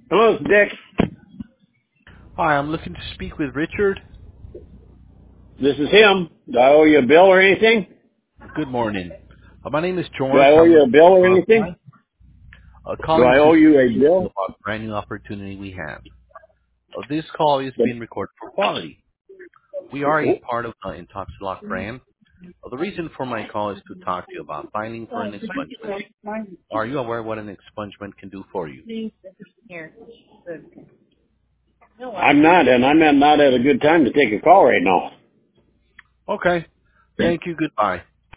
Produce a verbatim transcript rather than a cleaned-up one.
Hello, it's Dick. Hi, I'm looking to speak with Richard. This is him. Do I owe you a bill or anything? Good morning. Uh, my name is Do George. I owe I'm you with a bill or Upline, anything? uh, Do calling I to owe you a speak to you bill? about a brand new opportunity we have. Uh, this call is being recorded for quality. We are a part of the Intoxilock brand. Uh, the reason for my call is to talk to you about filing for an expungement. Are you aware what an expungement can do for you? I'm not, and I'm not at a good time to take a call right now. Okay. Thank you. Goodbye.